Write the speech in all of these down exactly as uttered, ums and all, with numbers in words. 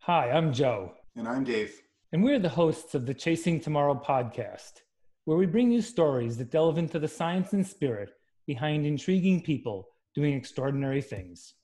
Hi, I'm Joe, And I'm Dave. and we're the hosts of the Chasing Tomorrow podcast, where we bring you stories that delve into the science and spirit behind intriguing people doing extraordinary things.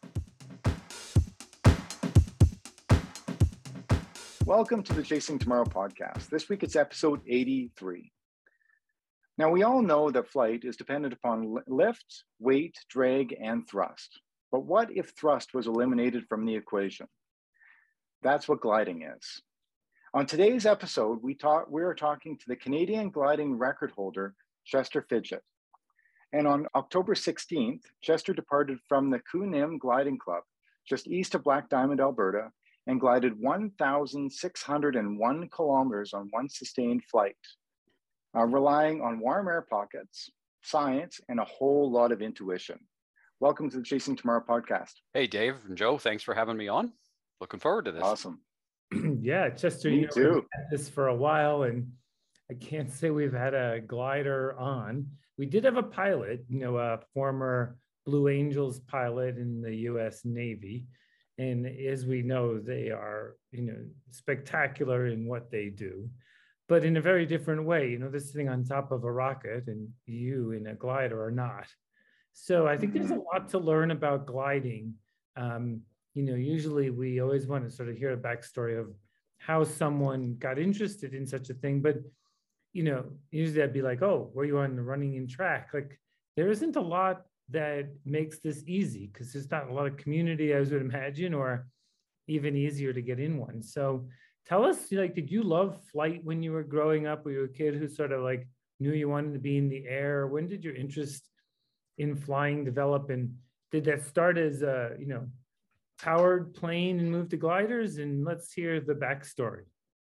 Welcome to the Chasing Tomorrow podcast. This week it's episode eighty-three. Now, we all know that flight is dependent upon lift, weight, drag, and thrust. But what if thrust was eliminated from the equation? That's what gliding is. On today's episode, we talk, we're talking to the Canadian gliding record holder, Chester Fidget. And on October sixteenth, Chester departed from the Coonim Gliding Club, just east of Black Diamond, Alberta, and glided one thousand six hundred one kilometers on one sustained flight, uh, relying on warm air pockets, science, and a whole lot of intuition. Welcome to the Chasing Tomorrow podcast. Hey, Dave and Joe, thanks for having me on. Looking forward to this. Awesome. Yeah, Chester, Me you know, too. we've had this for a while, and I can't say we've had a glider on. We did have a pilot, you know, a former Blue Angels pilot in the U S Navy. And as we know, they are, you know, spectacular in what they do, but in a very different way. You know, they're sitting on top of a rocket and you in a glider are not. So I think there's a lot to learn about gliding. Um, you know, usually we always want to sort of hear a backstory of how someone got interested in such a thing. But, you know, usually I'd be like, oh, were you on the running in track? Like, there isn't a lot that makes this easy because there's not a lot of community, as would imagine, or even easier to get in one. So tell us, like, did you love flight when you were growing up? Were you a kid who sort of like knew you wanted to be in the air? When did your interest in flying develop? And did that start as a, you know, powered plane and move to gliders? And let's hear the backstory.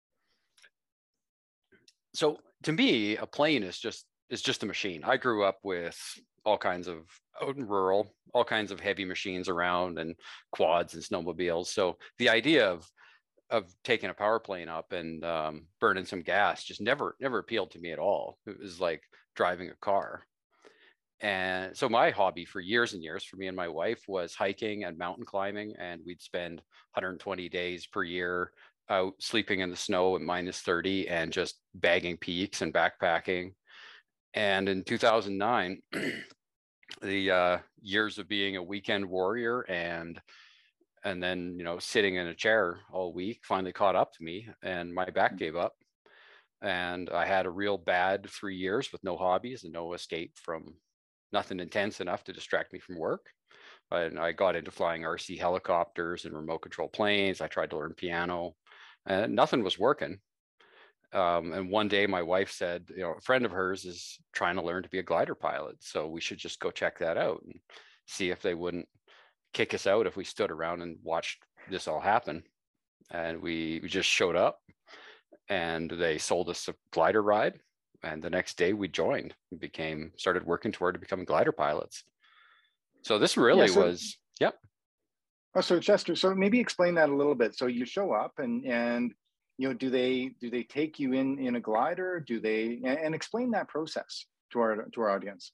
So to me, a plane is just is just a machine. I grew up with all kinds of out in rural, all kinds of heavy machines around and quads and snowmobiles. So the idea of of taking a power plane up and um, burning some gas just never never appealed to me at all. It was like driving a car. And so my hobby for years and years for me and my wife was hiking and mountain climbing. And we'd spend one hundred twenty days per year out sleeping in the snow at minus thirty and just bagging peaks and backpacking. And in two thousand nine, the uh, years of being a weekend warrior and and then, you know, sitting in a chair all week finally caught up to me and my back gave up. And I had a real bad three years with no hobbies and no escape from nothing intense enough to distract me from work. And I got into flying R C helicopters and remote control planes. I tried to learn piano and nothing was working. Um, and one day my wife said, you know, a friend of hers is trying to learn to be a glider pilot. So we should just go check that out and see if they wouldn't kick us out if we stood around and watched this all happen. And we, we just showed up and they sold us a glider ride. And the next day we joined and became, started working toward to becoming glider pilots. So this really yeah, so, was, yep. Oh, so Chester, so maybe explain that a little bit. So you show up and, and, you know, do they, do they take you in, in a glider? Do they, and explain that process to our, to our audience.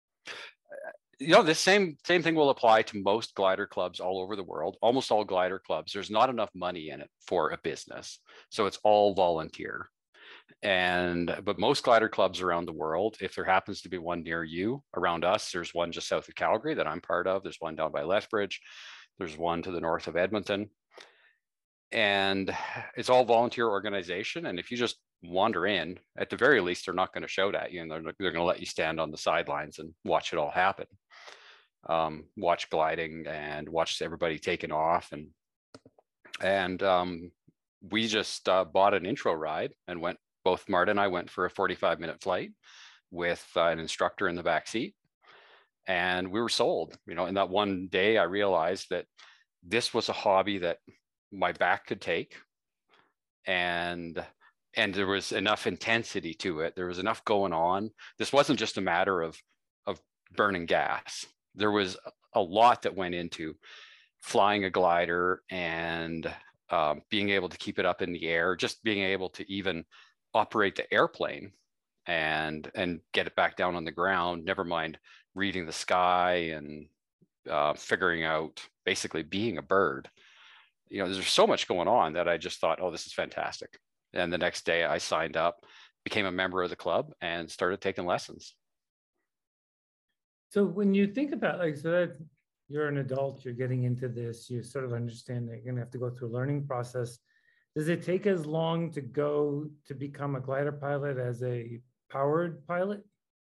You know, the same, same thing will apply to most glider clubs all over the world. Almost all glider clubs, there's not enough money in it for a business. So it's all volunteer. And but most glider clubs around the world, if there happens to be one near you, around us, there's one just south of Calgary that I'm part of. There's one down by Lethbridge. There's one to the north of Edmonton. And it's all volunteer organization. And if you just wander in, at the very least, they're not going to shout at you and they're, they're going to let you stand on the sidelines and watch it all happen. Um, watch gliding and watch everybody taking off. And, and um, we just uh, bought an intro ride and went. Both Marta and I went for a forty-five minute flight with uh, an instructor in the back seat. And we were sold, you know, in that one day, I realized that this was a hobby that my back could take. And, and there was enough intensity to it. There was enough going on. This wasn't just a matter of, of burning gas. There was a lot that went into flying a glider and um, being able to keep it up in the air, just being able to even operate the airplane and and get it back down on the ground, never mind reading the sky and uh, figuring out basically being a bird. you know, there's so much going on that I just thought, oh, this is fantastic. And the next day I signed up, became a member of the club, and started taking lessons. So when you think about, like, so that you're an adult, you're getting into this, you sort of understand that you're going to have to go through a learning process. Does it take as long to go to become a glider pilot as a powered pilot?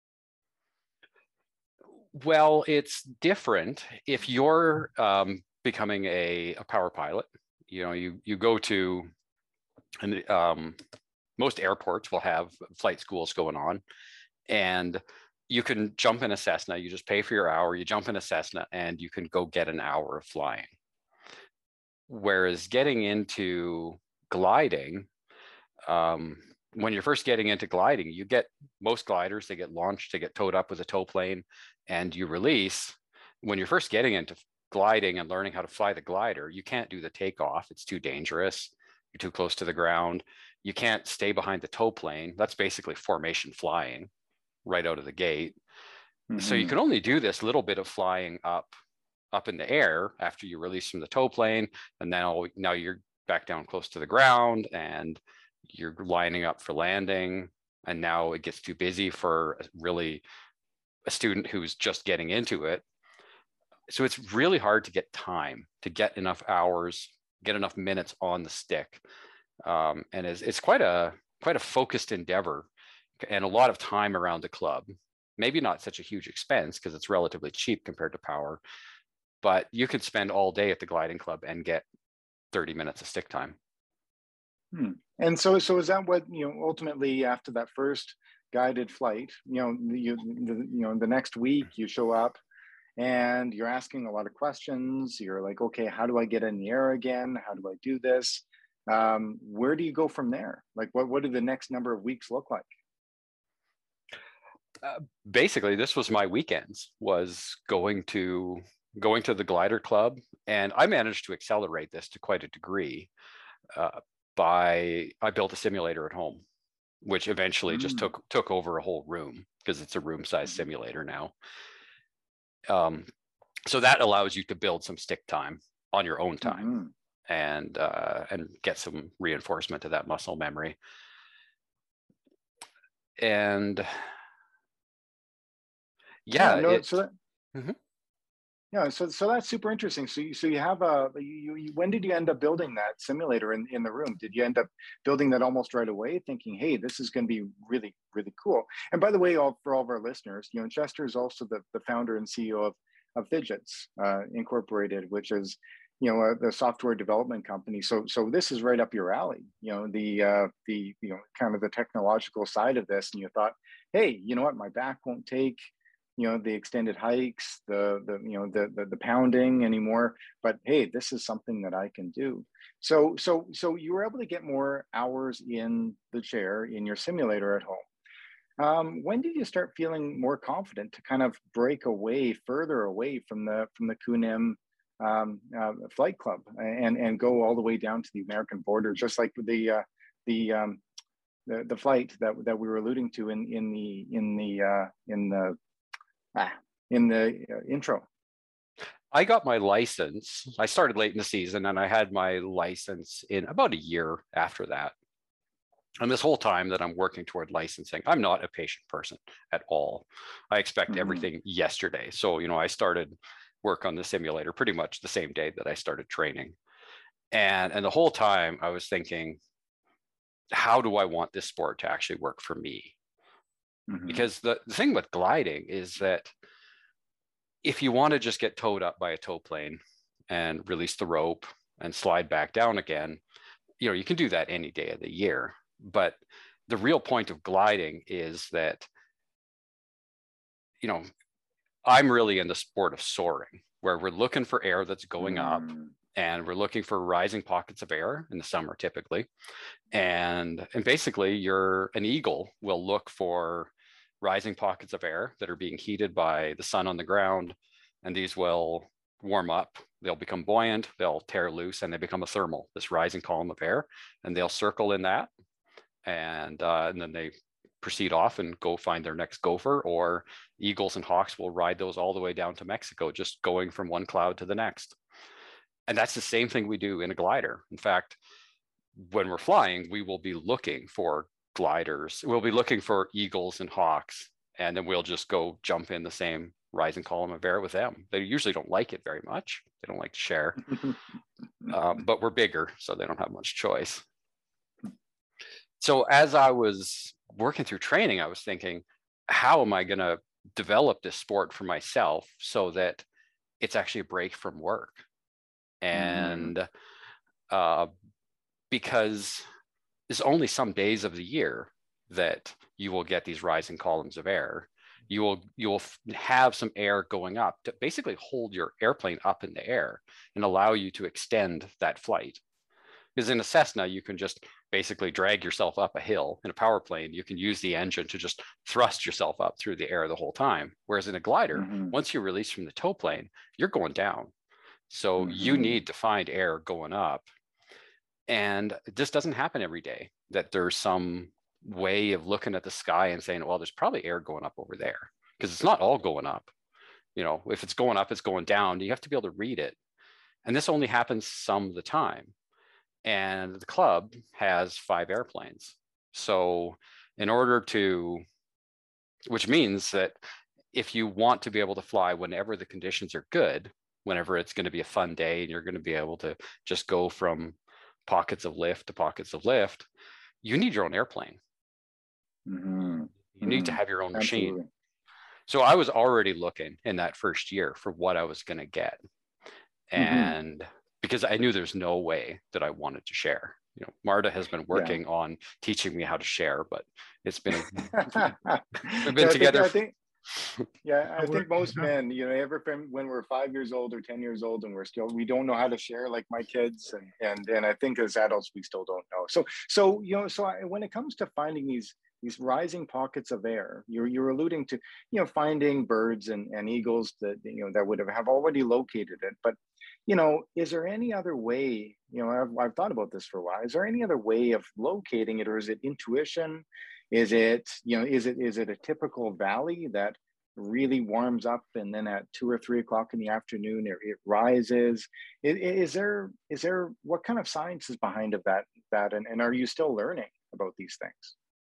Well, it's different. If you're um, becoming a, a power pilot, you know, you you go to, and um, most airports will have flight schools going on, and you can jump in a Cessna. You just pay for your hour, you jump in a Cessna, and you can go get an hour of flying. Whereas getting into gliding, um, when you're first getting into gliding, you get, most gliders, they get launched, they get towed up with a tow plane, and you release. When you're first getting into gliding and learning how to fly the glider, you can't do the takeoff. It's too dangerous. You're too close to the ground. You can't stay behind the tow plane. That's basically formation flying right out of the gate. Mm-hmm. So you can only do this little bit of flying up, up in the air after you release from the tow plane. And then now you're back down close to the ground and you're lining up for landing. And now it gets too busy for really a student who's just getting into it. So it's really hard to get time, to get enough hours, get enough minutes on the stick. Um, and it's, it's quite a quite a focused endeavor and a lot of time around the club. Maybe not such a huge expense because it's relatively cheap compared to power, but you could spend all day at the gliding club and get thirty minutes of stick time. Hmm. And so, so is that what, you know, ultimately after that first guided flight, you know, you, the, you know, the next week you show up and you're asking a lot of questions. You're like, okay, how do I get in the air again? How do I do this? Um, where do you go from there? Like, what, what do the next number of weeks look like? Uh, basically, this was my weekends, was going to going to the glider club. And I managed to accelerate this to quite a degree uh, by, I built a simulator at home, which eventually mm. just took, took over a whole room because it's a room-sized mm. simulator now. Um, so that allows you to build some stick time on your own time mm-hmm. and uh, and get some reinforcement to that muscle memory. And yeah, yeah no, it, so that, mm-hmm. yeah, so so that's super interesting. So you, so you have a you, you when did you end up building that simulator in in the room? Did you end up building that almost right away, thinking, hey, this is going to be really really cool? And by the way, all for all of our listeners, you know, Chester is also the the founder and C E O of of Fidgets uh, Incorporated, which is, you know, a, the software development company. So so this is right up your alley. You know, the uh, the you know kind of the technological side of this, and you thought, hey, you know what, my back won't take, you know, the extended hikes, the, the you know, the, the, the pounding anymore, but hey, this is something that I can do. So, so, so you were able to get more hours in the chair in your simulator at home. Um, when did you start feeling more confident to kind of break away, further away from the, from the Kunim um, uh, flight club and, and go all the way down to the American border, just like the, uh, the, um, the, the flight that, that we were alluding to in, in the, in the, uh, in the, Ah, in the uh, intro? I got my license. I started late in the season and I had my license in about a year after that. And this whole time that I'm working toward licensing, I'm not a patient person at all. I expect mm-hmm. everything yesterday. So, you know, I started work on the simulator pretty much the same day that I started training. And, and the whole time I was thinking, how do I want this sport to actually work for me? Mm-hmm. Because the, the thing with gliding is that if you want to just get towed up by a tow plane and release the rope and slide back down again, you know, you can do that any day of the year. But the real point of gliding is that, you know, I'm really in the sport of soaring, where we're looking for air that's going mm. up and we're looking for rising pockets of air in the summer typically. And, and basically you're an eagle will look for rising pockets of air that are being heated by the sun on the ground. And these will warm up, they'll become buoyant, they'll tear loose, and they become a thermal, this rising column of air, and they'll circle in that. And, uh, and then they proceed off and go find their next gopher, or eagles and hawks will ride those all the way down to Mexico, just going from one cloud to the next. and that's the same thing we do in a glider. In fact, when we're flying, we will be looking for gliders. We'll be looking for eagles and hawks, and then we'll just go jump in the same rising column of air with them. They usually don't like it very much. They don't like to share, um, but we're bigger, so they don't have much choice. So as I was working through training, I was thinking, how am I going to develop this sport for myself so that it's actually a break from work? And mm. uh, because there's only some days of the year that you will get these rising columns of air. You will you will have some air going up to basically hold your airplane up in the air and allow you to extend that flight. Because in a Cessna, you can just basically drag yourself up a hill. In a power plane, you can use the engine to just thrust yourself up through the air the whole time. Whereas in a glider, mm-hmm. once you release from the tow plane, you're going down. So mm-hmm. you need to find air going up. And this doesn't happen every day, that there's some way of looking at the sky and saying, well, there's probably air going up over there, because it's not all going up. You know, if it's going up, it's going down. You have to be able to read it. And this only happens some of the time. And the club has five airplanes. So in order to, which means that if you want to be able to fly whenever the conditions are good, whenever it's going to be a fun day and you're going to be able to just go from pockets of lift to pockets of lift, you need your own airplane. Mm-hmm. You need mm-hmm. to have your own machine. Absolutely. So I was already looking in that first year for what I was going to get. And mm-hmm. because I knew there's no way that I wanted to share. You know, Marta has been working yeah. on teaching me how to share, but it's been, we've been yeah, together. I think, I think, yeah, I think most men, you know, ever from when we're five years old or ten years old and we're still, we don't know how to share like my kids. And, and, and I think as adults, we still don't know. So, so, you know, so I, when it comes to finding these, these rising pockets of air, you're, you're alluding to, you know, finding birds and, and eagles that, you know, that would have, have already located it. But, you know, is there any other way, you know, I've, I've thought about this for a while. Is there any other way of locating it, or is it intuition? Is it, you know, is it, is it a typical valley that really warms up and then at two or three o'clock in the afternoon, it, it rises? Is, is there, is there, what kind of science is behind of that, that, and, and are you still learning about these things?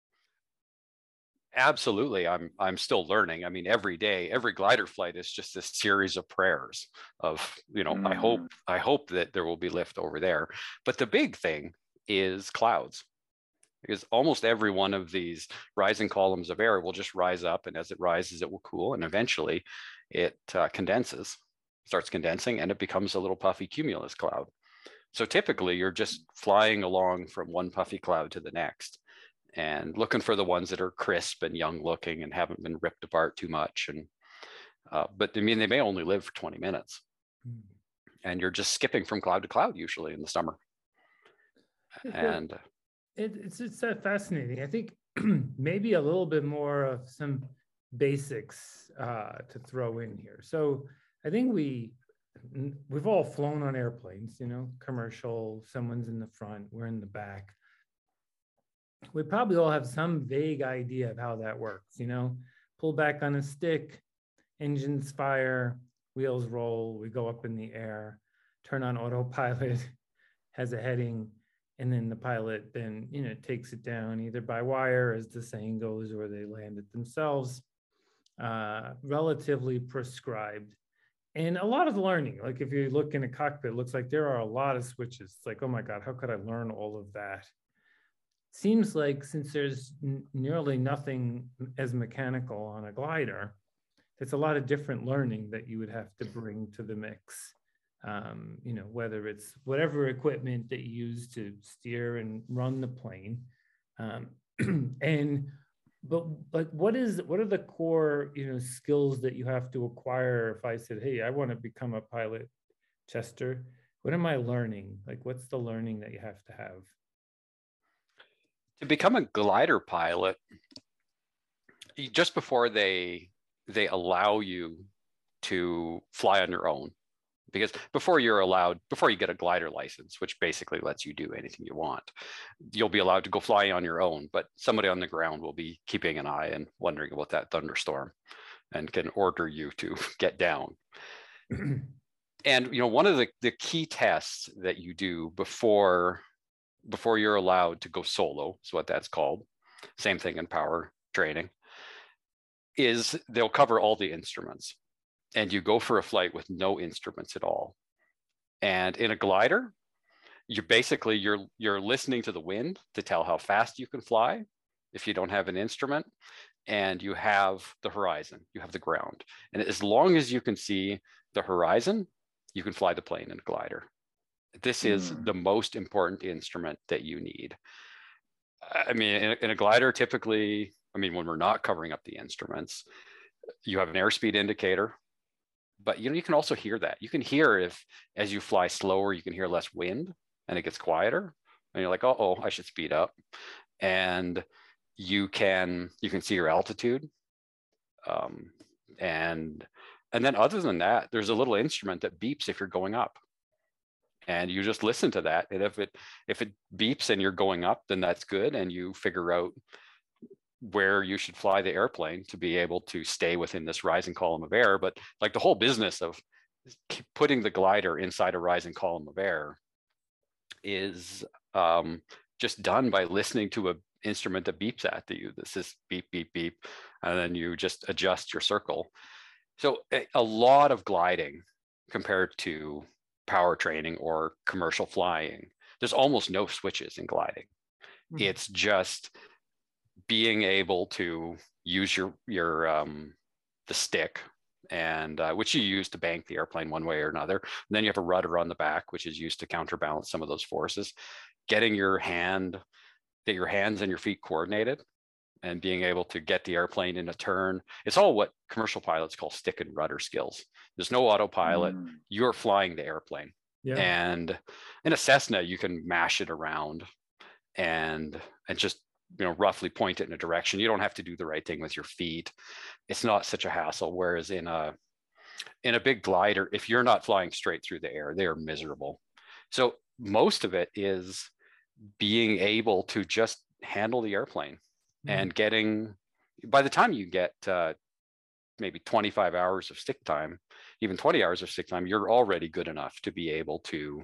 Absolutely. I'm I'm still learning. I mean, every day, every glider flight is just this series of prayers of, you know, mm. I hope, I hope that there will be lift over there. But the big thing is clouds, because almost every one of these rising columns of air will just rise up, and as it rises, it will cool, and eventually it uh, condenses, starts condensing, and it becomes a little puffy cumulus cloud. So typically you're just flying along from one puffy cloud to the next, and looking for the ones that are crisp and young looking and haven't been ripped apart too much. And uh, but I mean, they may only live for twenty minutes, mm. and you're just skipping from cloud to cloud usually in the summer. And it, it's it's uh, fascinating. I think maybe a little bit more of some basics uh, to throw in here. So I think we we've all flown on airplanes, you know, commercial. Someone's in the front, we're in the back. We probably all have some vague idea of how that works, you know, pull back on a stick, engines fire, wheels roll, we go up in the air, turn on autopilot, has a heading, and then the pilot then, you know, takes it down either by wire, as the saying goes, or they land it themselves, uh, relatively prescribed. And a lot of learning, like if you look in a cockpit, it looks like there are a lot of switches. It's like, oh my God, how could I learn all of that? Seems like since there's n- nearly nothing as mechanical on a glider, it's a lot of different learning that you would have to bring to the mix. Um, you know, whether it's whatever equipment that you use to steer and run the plane. Um, and, but like, what is, what are the core, you know, skills that you have to acquire? If I said, hey, I want to become a pilot, Chester, what am I learning? Like, what's the learning that you have to have? To become a glider pilot, just before they they allow you to fly on your own, because before you're allowed, before you get a glider license, which basically lets you do anything you want, you'll be allowed to go fly on your own, but somebody on the ground will be keeping an eye and wondering about that thunderstorm and can order you to get down. And, you know, one of the, the key tests that you do before, before you're allowed to go solo, is what that's called, same thing in power training, is they'll cover all the instruments. And you go for a flight with no instruments at all. And in a glider, you're basically, you're, you're listening to the wind to tell how fast you can fly if you don't have an instrument. And you have the horizon, you have the ground. And as long as you can see the horizon, you can fly the plane in a glider. This is mm. the most important instrument that you need. I mean, in a, in a glider, typically, I mean, when we're not covering up the instruments, you have an airspeed indicator, but you know, you can also hear that. You can hear if, as you fly slower, you can hear less wind and it gets quieter. And you're like, oh, oh, I should speed up. And you can, you can see your altitude. Um, and, and then other than that, there's a little instrument that beeps if you're going up. And you just listen to that. And if it, if it beeps and you're going up, then that's good. And you figure out where you should fly the airplane to be able to stay within this rising column of air. But like the whole business of putting the glider inside a rising column of air is um, just done by listening to a instrument that beeps at you. This is beep, beep, beep, and then you just adjust your circle. So a, a lot of gliding compared to power training or commercial flying, there's almost no switches in gliding. Mm-hmm. It's just being able to use your your um, the stick, and uh, which you use to bank the airplane one way or another. And then you have a rudder on the back, which is used to counterbalance some of those forces. Getting your hand, get your hands and your feet coordinated, and being able to get the airplane in a turn. It's all what commercial pilots call stick and rudder skills. There's no autopilot. Mm. You're flying the airplane. Yeah. And in a Cessna, you can mash it around and and just, you know, roughly point it in a direction. You don't have to do the right thing with your feet. It's not such a hassle. Whereas in a in a big glider, if you're not flying straight through the air, they are miserable. So most of it is being able to just handle the airplane mm-hmm. and getting, by the time you get uh, maybe twenty-five hours of stick time, even twenty hours of stick time, you're already good enough to be able to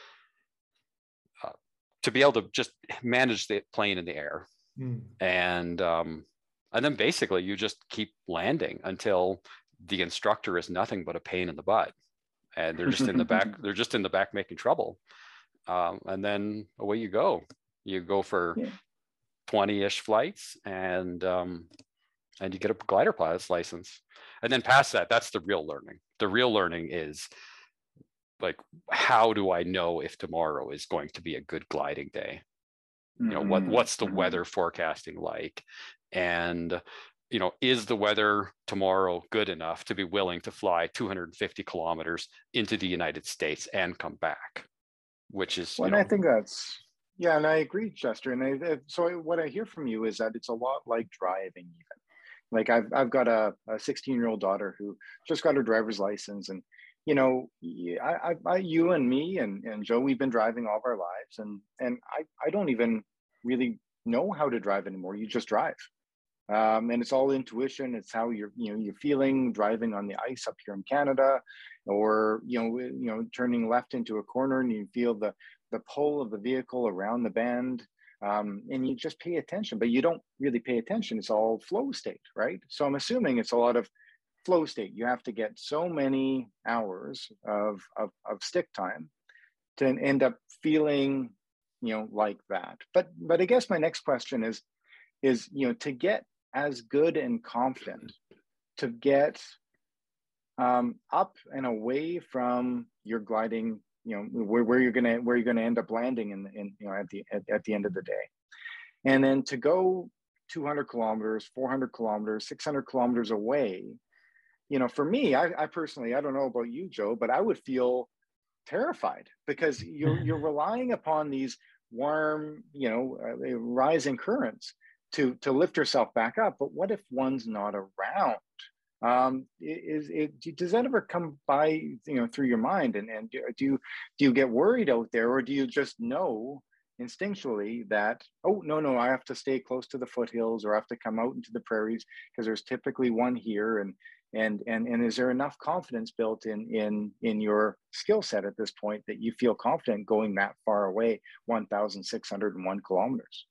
uh, to be able to just manage the plane in the air. Mm. And um, and then basically you just keep landing until the instructor is nothing but a pain in the butt, and they're just in the back. They're just in the back making trouble. Um, and then away you go. You go for yeah. twenty-ish flights, and um, and you get a glider pilot's license. And then past that, that's the real learning. The real learning is like, how do I know if tomorrow is going to be a good gliding day? You know, what what's the weather forecasting like? And, you know, is the weather tomorrow good enough to be willing to fly two hundred fifty kilometers into the United States and come back? Which is, well, you know, and I think that's, yeah, and I agree, Chester. And I, so what I hear from you is that it's a lot like driving even. Like I've, I've got a sixteen year old daughter who just got her driver's license, and, you know, I, I, you and me and, and Joe, we've been driving all of our lives, and, and I, I don't even really know how to drive anymore. You just drive. Um, and it's all intuition. It's how you're, you know, you're feeling driving on the ice up here in Canada, or, you know, you know, turning left into a corner and you feel the, the pull of the vehicle around the bend. Um, and you just pay attention, but you don't really pay attention. It's all flow state, right? So I'm assuming it's a lot of flow state. You have to get so many hours of, of, of stick time to end up feeling, you know, like that. But, but I guess my next question is, is, you know, to get as good and confident, to get um, up and away from your gliding, you know, where, where you're gonna where you're gonna end up landing in, in you know, at the at, at the end of the day, and then to go two hundred kilometers, four hundred kilometers, six hundred kilometers away. You know, for me, I, I personally, I don't know about you, Joe, but I would feel terrified because you're you're relying upon these warm, you know, uh, rising currents to to lift yourself back up. But what if one's not around? Um, is it, does that ever come by, you know, through your mind? And, and do you, do you get worried out there, or do you just know instinctually that, oh, no, no, I have to stay close to the foothills, or I have to come out into the prairies because there's typically one here. And, And, and, and is there enough confidence built in, in, in your skill set at this point that you feel confident going that far away, one thousand six hundred one kilometers?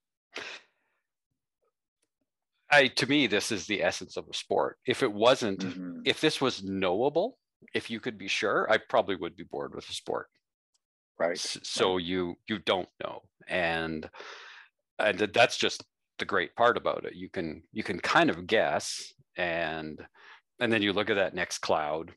I, to me, this is the essence of the sport. If it wasn't, Mm-hmm. if this was knowable, if you could be sure, I probably would be bored with the sport. Right. So right. you, you don't know. And, and that's just the great part about it. You can, you can kind of guess, and and then you look at that next cloud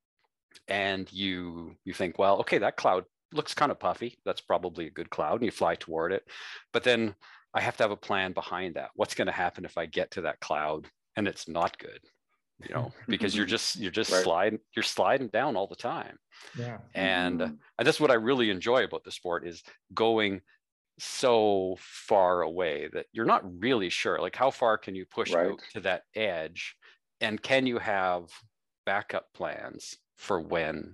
and you you think, well, okay, that cloud looks kind of puffy. That's probably a good cloud, and you fly toward it. But then I have to have a plan behind that. What's going to happen if I get to that cloud and it's not good? You know, because you're just you're just right. sliding you're sliding down all the time. Yeah. And mm-hmm. and that's what I really enjoy about the sport, is going so far away that you're not really sure, like, how far can you push right. out to that edge, and can you have backup plans for when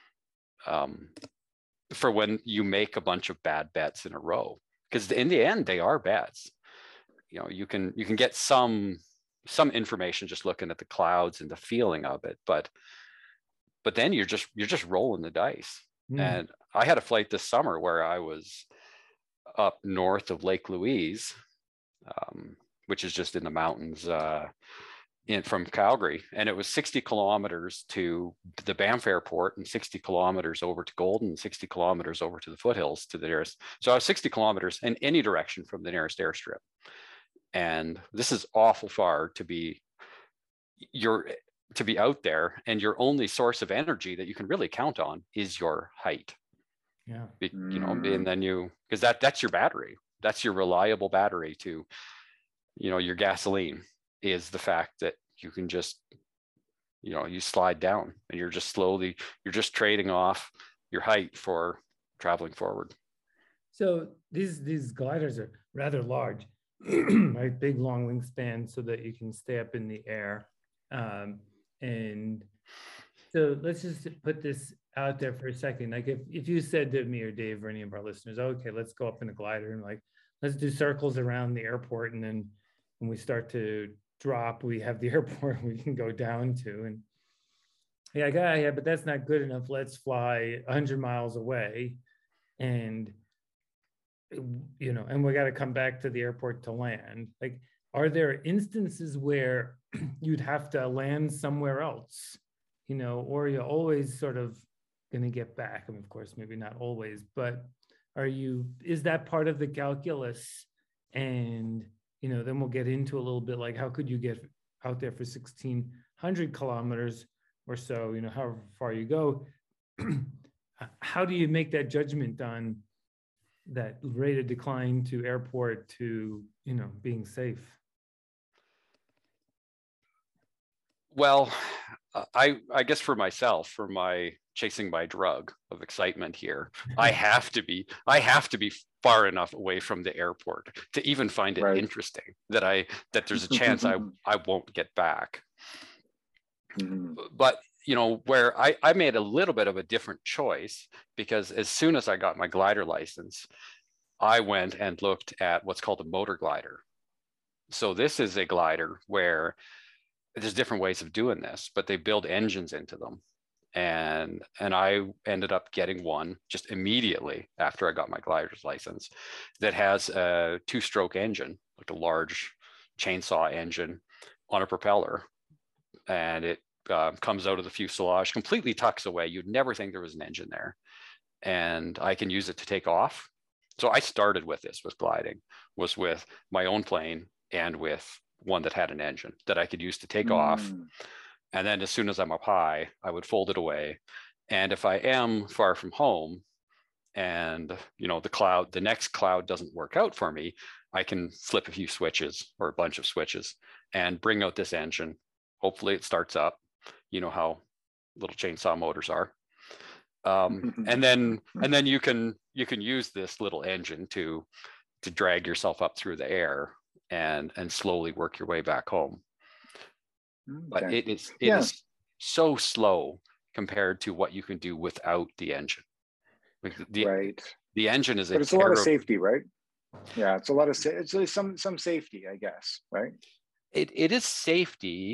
um for when you make a bunch of bad bets in a row, because in the end they are bets. You know, you can you can get some some information just looking at the clouds and the feeling of it, but but then you're just you're just rolling the dice. Mm. And I had a flight this summer where I was up north of Lake Louise, um, which is just in the mountains uh, in from Calgary, and it was sixty kilometers to the Banff airport and sixty kilometers over to Golden, and sixty kilometers over to the foothills to the nearest. So I was sixty kilometers in any direction from the nearest airstrip. And this is awful far to be you're to be out there, and your only source of energy that you can really count on is your height. Yeah. Be, you know, and then you, because that that's your battery. That's your reliable battery to, you know, your gasoline is the fact that you can just, you know, you slide down and you're just slowly, you're just trading off your height for traveling forward. So these these gliders are rather large, right? Big long wingspan so that you can stay up in the air. Um, and so let's just put this out there for a second. Like if, if you said to me or Dave or any of our listeners, okay, let's go up in a glider and like, let's do circles around the airport. And then when we start to drop, we have the airport we can go down to. And yeah, yeah, yeah, but that's not good enough. Let's fly a hundred miles away and, you know, and we got to come back to the airport to land. Like, are there instances where you'd have to land somewhere else, you know, or you're always sort of going to get back? I mean, of course, maybe not always, but are you, is that part of the calculus? And, you know, then we'll get into a little bit like, how could you get out there for sixteen hundred kilometers or so, you know, however far you go? How do you make that judgment on that rate of decline to airport to, you know, being safe? Well, I I guess for myself, for my chasing my drug of excitement here, I have to be I have to be far enough away from the airport to even find it right. interesting that I that there's a chance I I won't get back. Mm-hmm. But you know, where I I made a little bit of a different choice, because as soon as I got my glider license, I went and looked at what's called a motor glider. So this is a glider where there's different ways of doing this, but they build engines into them. And, and I ended up getting one just immediately after I got my glider's license that has a two-stroke engine, like a large chainsaw engine on a propeller. And it uh, comes out of the fuselage, completely tucks away. You'd never think there was an engine there. And I can use it to take off. So I started with this, with gliding, was with my own plane and with one that had an engine that I could use to take mm. off. And then as soon as I'm up high, I would fold it away. And if I am far from home and, you know, the cloud, the next cloud doesn't work out for me, I can flip a few switches or a bunch of switches and bring out this engine. Hopefully it starts up. You know how little chainsaw motors are. Um, and then, and then you can, you can use this little engine to, to drag yourself up through the air and and slowly work your way back home. Okay. But it is it yeah. is so slow compared to what you can do without the engine. The, right. The engine is a but it's terrible... a lot of safety, right? Yeah, it's a lot of it's some some safety, I guess, right? It it is safety,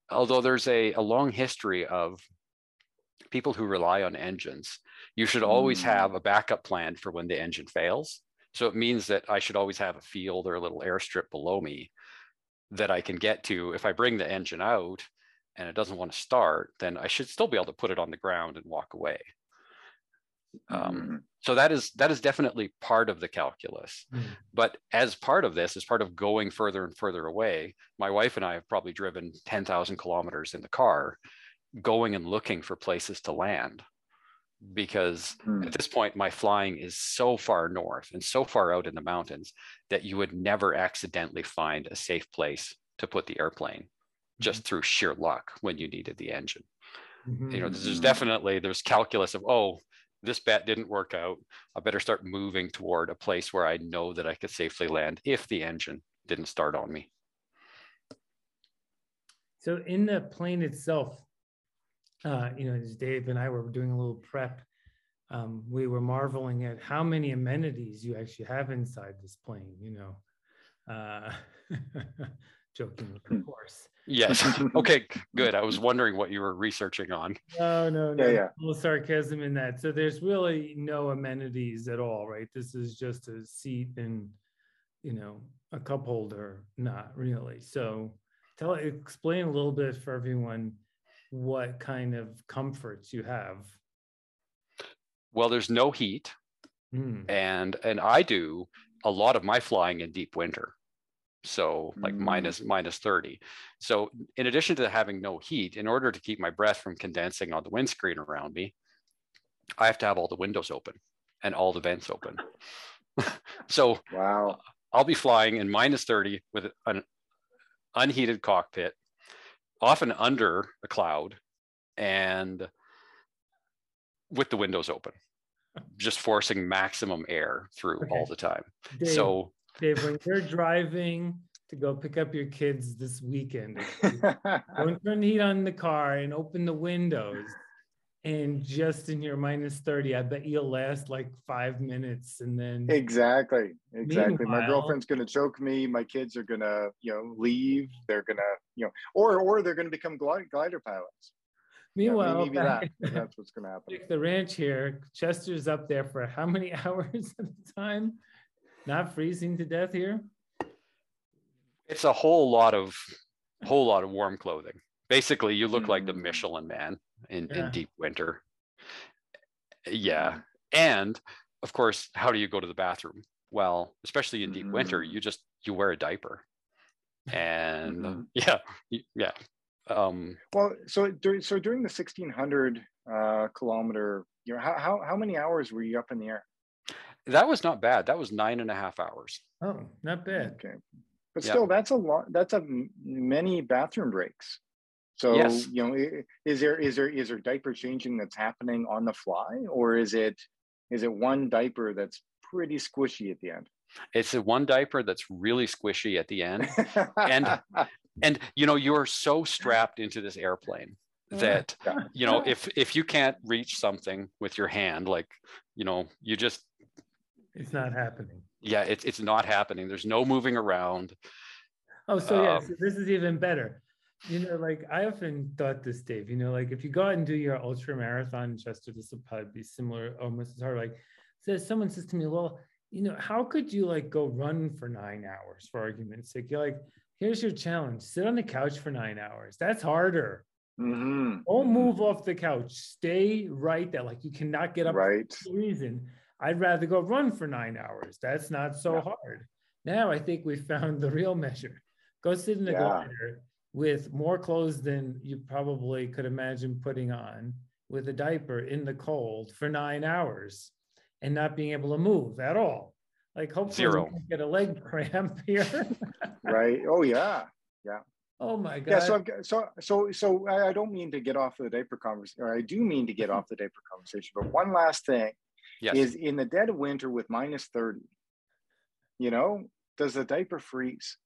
although there's a, a long history of people who rely on engines, you should always Mm. have a backup plan for when the engine fails. So it means that I should always have a field or a little airstrip below me that I can get to. If I bring the engine out and it doesn't want to start, then I should still be able to put it on the ground and walk away. Um, Mm. so that is that is definitely part of the calculus. Mm. But as part of this, as part of going further and further away, my wife and I have probably driven ten thousand kilometers in the car, going and looking for places to land. Because Mm. at this point, my flying is so far north and so far out in the mountains that you would never accidentally find a safe place to put the airplane just through sheer luck when you needed the engine. Mhm. You know, there's Mhm. definitely, there's calculus of, oh, this bet didn't work out. I better start moving toward a place where I know that I could safely land if the engine didn't start on me. So in the plane itself, uh, you know, as Dave and I were doing a little prep, um, we were marveling at how many amenities you actually have inside this plane, you know. Uh, joking, of course. Yes. Okay, good. I was wondering what you were researching on. No, no, no. Yeah, yeah. A little sarcasm in that. So there's really no amenities at all, right? This is just a seat and, you know, a cup holder. Not really. So tell, explain a little bit for everyone what kind of comforts you have. Well, there's no heat, Mm. and and I do a lot of my flying in deep winter. So like Mm. minus minus thirty. So in addition to having no heat, in order to keep my breath from condensing on the windscreen around me, I have to have all the windows open and all the vents open. So Wow. I'll be flying in minus thirty with an unheated cockpit, often under a cloud, and with the windows open, just forcing maximum air through Okay. all the time. Dave, So Dave, when you're driving to go pick up your kids this weekend, don't turn the heat on the car and open the windows. And just in your minus thirty, I bet you'll last like five minutes and then Exactly. Exactly. My Meanwhile- girlfriend's going to choke me. My kids are going to, you know, leave. They're going to, you know, or or they're going to become glide, glider pilots. Yeah, meanwhile, maybe back that. Maybe that's what's going to happen. at the ranch here, Chester's up there for how many hours at a time? Not freezing to death here? it's a whole lot of whole lot of warm clothing. Basically, you look like the Mm. Michelin Man in, Yeah. in deep winter. Yeah. And of course, how do you go to the bathroom? Well, especially in deep winter, Mm. you just you wear a diaper. And Mhm. yeah, y- yeah. Um, Well, so during so during the sixteen hundred uh, kilometer, you know, how, how how many hours were you up in the air? that was not bad. That was nine and a half hours. Oh, not bad. Okay, but Yeah. still, that's a lot. That's a m- many bathroom breaks. So Yes. you know, i- is there is there is there diaper changing that's happening on the fly, or is it is it one diaper that's pretty squishy at the end? It's a one diaper that's really squishy at the end. And and you know, you're so strapped into this airplane that you know, if if you can't reach something with your hand, like, you know, you just It's not happening. yeah, it's it's not happening. There's no moving around. Oh, so yeah, Um, so this is even better. You know, like I often thought this, Dave, you know, like if you go out and do your ultra marathon in Chester, this will probably be similar, almost as hard. Like says someone says to me, well, you know, how could you like go run for nine hours for argument's sake? You're like, here's your challenge. Sit on the couch for nine hours. That's harder. Mhm. Don't move off the couch. Stay right there. Like you cannot get up Right. for any reason. I'd rather go run for nine hours. That's not so Yeah. hard. Now I think we found the real measure. Go sit in a Yeah. glider with more clothes than you probably could imagine putting on, with a diaper in the cold for nine hours and not being able to move at all. Like hopefully Zero. you don't get a leg cramp here. Right. Oh yeah. Oh my God. Yeah. So I've got, so so so I I don't mean to get off the diaper conversation, or I do mean to get off the diaper conversation. But one last thing Yes. is, in the dead of winter with minus thirty, you know, does the diaper freeze?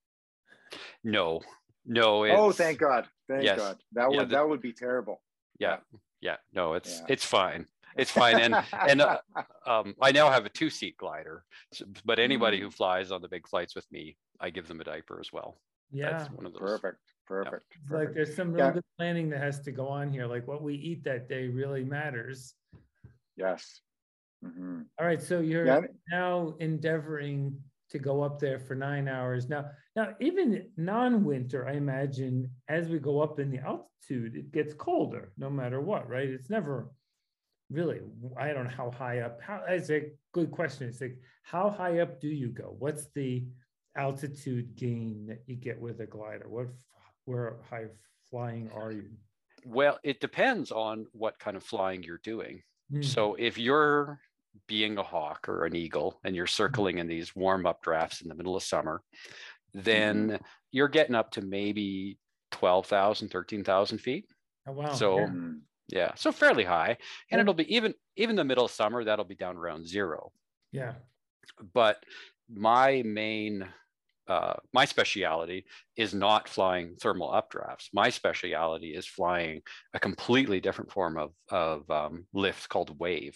No. No. Oh, it's- thank God. Thank yes. God. That Yeah, would the- that would be terrible. Yeah. Yeah. No, it's Yeah. it's fine. It's fine. And and uh, um, I now have a two-seat glider, so- but anybody Mm. who flies on the big flights with me, I give them a diaper as well. Yeah. That's one of those. Perfect. Perfect. It's perfect. like there's some real Yeah. good planning that has to go on here. Like what we eat that day really matters. Yes. Mhm. All right. So you're Yeah. now endeavoring to go up there for nine hours. Now, now even non-winter, I imagine as we go up in the altitude, it gets colder no matter what, right? It's never really, I don't know how high up. How that's a good question. It's like, how high up do you go? What's the altitude gain that you get with a glider? What, where high flying are you? Well, it depends on what kind of flying you're doing. Hmm. So if you're being a hawk or an eagle and you're circling in these warm up drafts in the middle of summer, then Mhm. you're getting up to maybe twelve thousand, thirteen thousand feet. Oh, wow. So Yeah. Mhm. yeah, so fairly high. And Yeah. it'll be even, even the middle of summer, that'll be down around zero. Yeah. But my main, uh, my speciality is not flying thermal updrafts. My speciality is flying a completely different form of, of um, lift called wave.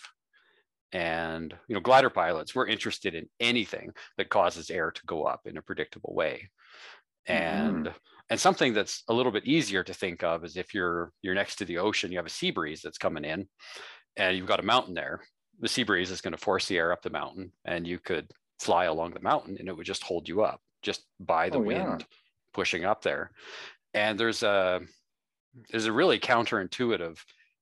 And, you know, glider pilots, we're interested in anything that causes air to go up in a predictable way. And, Mhm. and something that's a little bit easier to think of is if you're, you're next to the ocean, you have a sea breeze that's coming in and you've got a mountain there. The sea breeze is going to force the air up the mountain and you could fly along the mountain and it would just hold you up just by the Oh, wind yeah. pushing up there. And there's a, there's a really counterintuitive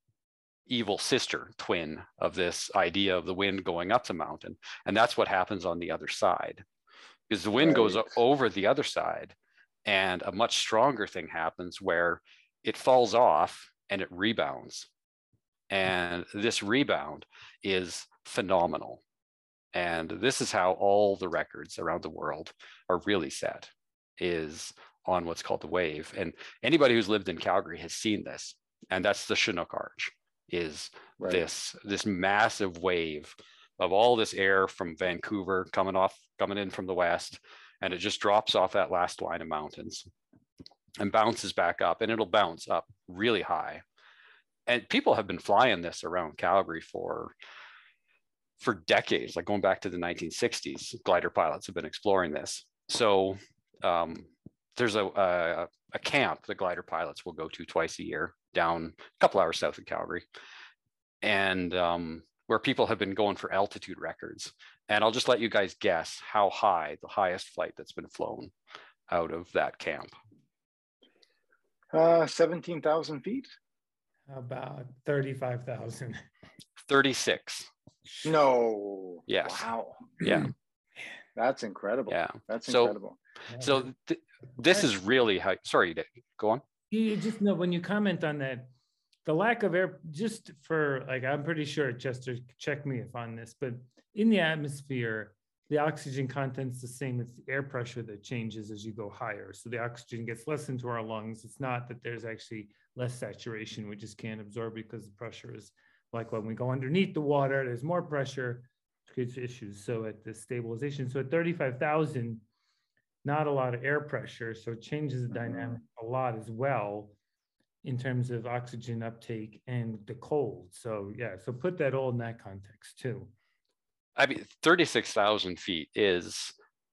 evil sister twin of this idea of the wind going up the mountain. And that's what happens on the other side, because the wind goes Right. over the other side and a much stronger thing happens where it falls off and it rebounds. And this rebound is phenomenal. And this is how all the records around the world are really set, is on what's called the wave. And anybody who's lived in Calgary has seen this. And that's the Chinook Arch, is Right. this, this massive wave of all this air from Vancouver coming off, coming in from the west. And it just drops off that last line of mountains and bounces back up, and it'll bounce up really high. And people have been flying this around Calgary for for decades, like going back to the nineteen sixties. Glider pilots have been exploring this. So um, there's a, a a camp that glider pilots will go to twice a year down a couple hours south of Calgary, and um, where people have been going for altitude records. And I'll just let you guys guess how high the highest flight that's been flown out of that camp. Uh, seventeen thousand feet? About thirty-five thousand. thirty-six. No. Yes. Wow. Yeah. That's incredible. Yeah. That's So- incredible. So th- this is really how, sorry, Dave, go on. You just know when you comment on that, the lack of air, just for like, I'm pretty sure, Chester, check me if on this, but in the atmosphere, the oxygen content's the same. It's the air pressure that changes as you go higher. So the oxygen gets less into our lungs. It's not that there's actually less saturation. We just can't absorb because the pressure is like when we go underneath the water, there's more pressure, it creates issues. So at the stabilization, so at thirty-five thousand, not a lot of air pressure. So it changes the Mhm. dynamic a lot as well in terms of oxygen uptake and the cold. So yeah, so put that all in that context too. I mean, thirty-six thousand feet is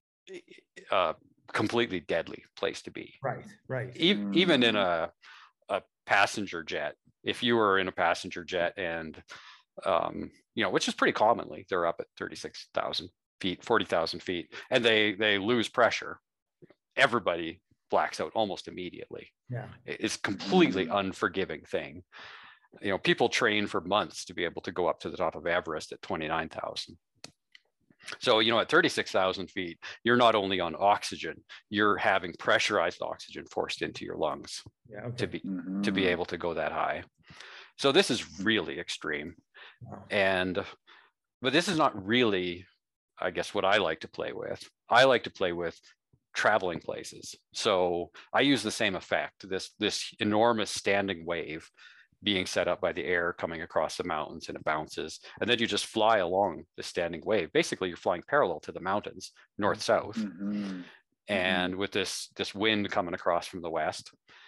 a completely deadly place to be. Right, right. E- even in Mm. a, a passenger jet, if you were in a passenger jet and, um, you know, which is pretty commonly, they're up at thirty-six thousand feet, forty thousand feet, and they, they lose pressure. Everybody blacks out almost immediately. Yeah. It's completely Mhm. unforgiving thing. You know, people train for months to be able to go up to the top of Everest at twenty-nine thousand. So, you know, at thirty-six thousand feet, you're not only on oxygen, you're having pressurized oxygen forced into your lungs Yeah. Okay. to be, to Mhm. be able to go that high. So this is really extreme. Wow. And, but this is not really, I guess, what I like to play with. I like to play with traveling places. So I use the same effect, this, this enormous standing wave being set up by the air coming across the mountains, and it bounces. And then you just fly along the standing wave. Basically, you're flying parallel to the mountains, north-south. Mhm. And with this, this wind coming across from the west.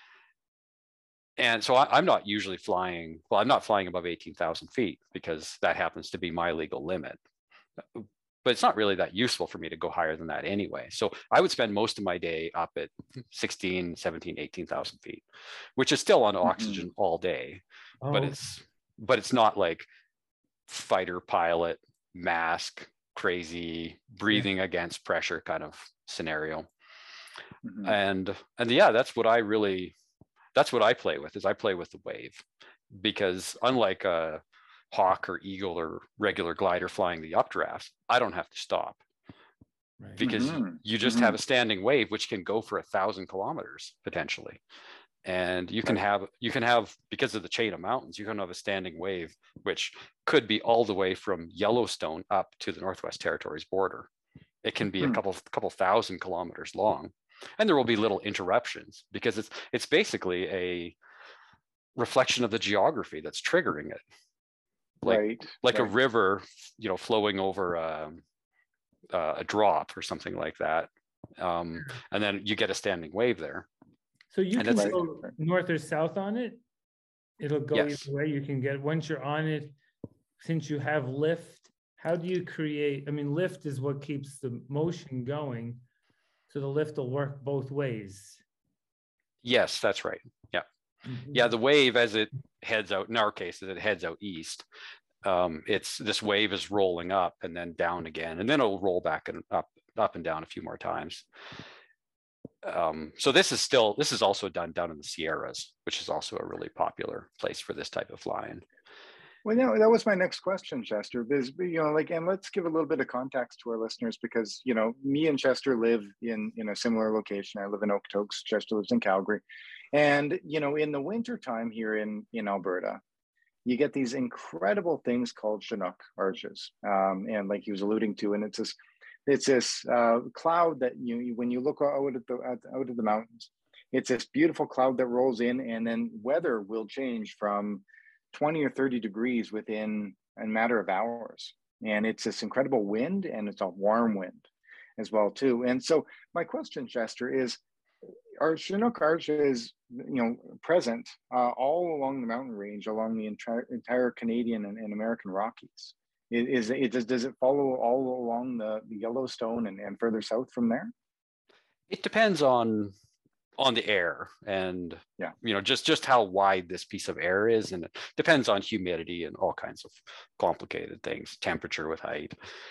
And so I, I'm not usually flying, well, I'm not flying above eighteen thousand feet because that happens to be my legal limit. but it's not really that useful for me to go higher than that anyway. So I would spend most of my day up at sixteen, seventeen, eighteen thousand feet, which is still on oxygen mm-hmm. all day, oh. but it's, but it's not like fighter pilot, mask, crazy, breathing yeah. against pressure kind of scenario. Mm-hmm. And, and yeah, that's what I really, that's what I play with, is I play with the wave, because unlike a Hawk or Eagle or regular glider flying the updrafts, I don't have to stop, right. because mm-hmm. you just mm-hmm. have a standing wave, which can go for a thousand kilometers potentially. And you can right. have, you can have, because of the chain of mountains, you can have a standing wave, which could be all the way from Yellowstone up to the Northwest Territories border. It can be mm-hmm. a couple, couple thousand kilometers long, and there will be little interruptions, because it's, it's basically a reflection of the geography that's triggering it. Like, right. like right. a river, you know, flowing over a, a drop or something like that. Um, and then you get a standing wave there. So you and can go north or south on it. It'll go yes. either way. You can get, once you're on it, since you have lift, how do you create, I mean, lift is what keeps the motion going. So the lift will work both ways. Yes, that's right. Yeah. Mm-hmm. Yeah, the wave, as it heads out, in our case, as it heads out east, um, it's, this wave is rolling up and then down again, and then it'll roll back and up, up and down a few more times. Um, so this is still, this is also done down in the Sierras, which is also a really popular place for this type of flying. Well, no, that was my next question, Chester, because, you know, like, and let's give a little bit of context to our listeners, because, you know, me and Chester live in, in a similar location. I live in Okotoks, Chester lives in Calgary. And, you know, in the wintertime here in, in Alberta, you get these incredible things called Chinook arches. Um, and like he was alluding to, and it's this, it's this uh, cloud that you, when you look out at the, out of the mountains, it's this beautiful cloud that rolls in, and then weather will change from twenty or thirty degrees within a matter of hours. And it's this incredible wind, and it's a warm wind as well too. And so my question, Chester, is, are Chinook arches, you know, present uh, all along the mountain range, along the entire, entire Canadian and, and American Rockies? Is, is it, does, does it follow all along the, the Yellowstone and, and further south from there? It depends on on the air, and yeah, you know, just just how wide this piece of air is, and it depends on humidity and all kinds of complicated things, temperature with height.